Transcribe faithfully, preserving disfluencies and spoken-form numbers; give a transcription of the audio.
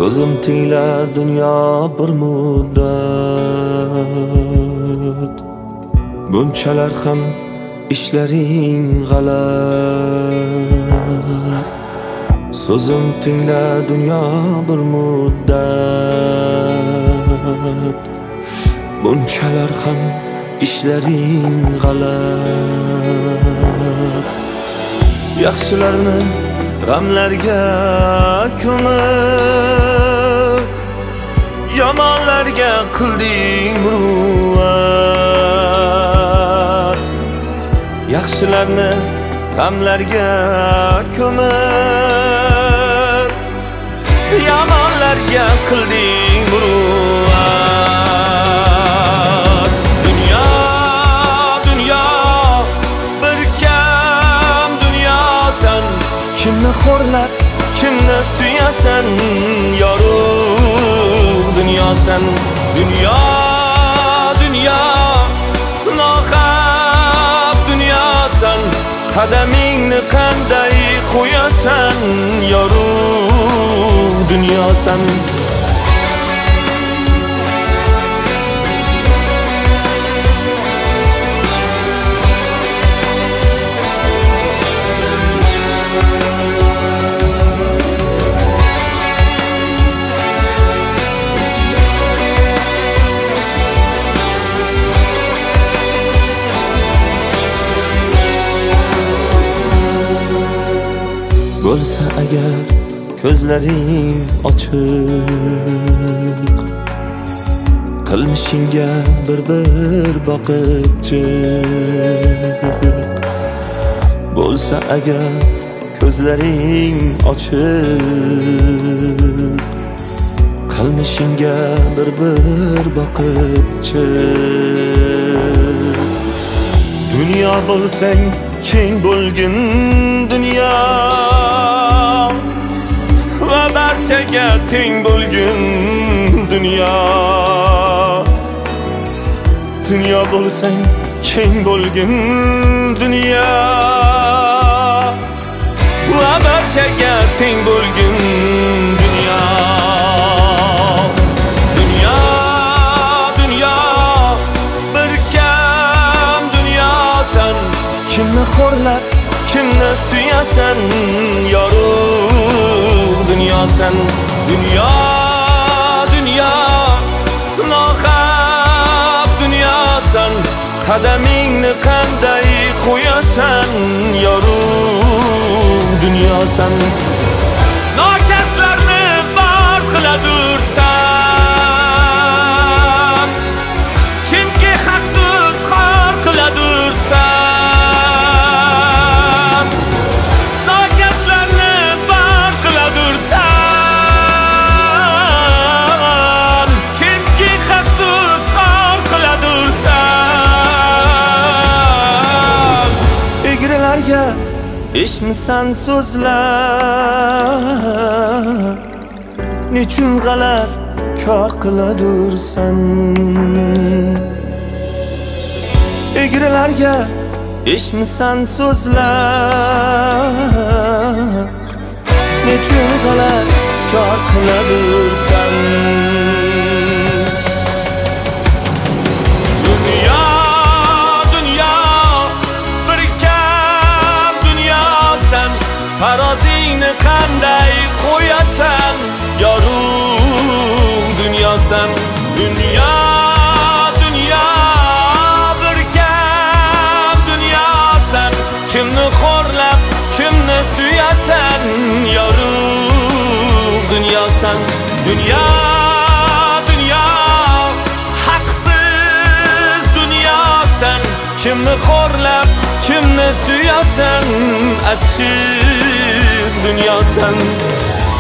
So'zim tiyla dunyo bir muddat, bunchalar ham ishlaring g'alat. So'zim tiyla dunyo bir muddat, bunchalar ham ishlaring g'alat. Yaxshilarni g'amlarga ko'mib, yomonlarga qilding muruvvat. Yaxshilarni g'amlarga ko'mib, yomonlarga qilding muruvvat. Dunyo, dunyo, bir kam dunyosan. Kimni xo'rlab, kimni suyasan, yorug' dunyosan. Dunyo, dunyo, nohaq dunyosan. Qadamingni qanday qo'yasan, yorug' dunyosan. Bo'lsa agar ko'zlaring ochiq, qilmishingga bir-bir boqib chiq. Bo'lsa agar ko'zlaring ochiq, qilmishingga bir-bir boqib chiq. Dunyo bo'lsang keng bo'lgin dunyo, va barchaga teng bo'lgin dunyo. Dunyo bo'lsang keng bo'lgin dunyo, va barchaga teng bo'lgin dunyo. Dunyo, dunyo, bir kam dunyosan. Kimni xo'rlab, kimni suyasan, yorug' dunyosan. Dunyo, dunyo, nohaq dunyosan. Qadamingni qanday qo'yasan, yorug' dunyosan. Nokaslarni bor qiladursan, kimki haqsiz xor qiladursan. Eshitmisan so'zlar, nechun g'alat kor qiladursan. Egrilarga eshitmisan so'zlar, nechun g'alat kor qiladursan. Tarozingni qanday qo'yasan, yorug' dunyosan. Dunyo, dunyo, bir kam dunyosan. Kimni xo'rlab, kimni suyasan, yorug' dunyosan. Dunyo, dunyo, haqsiz dunyosan. Kimni xo'rlab, kimni suyasan, achchiq dunyosan.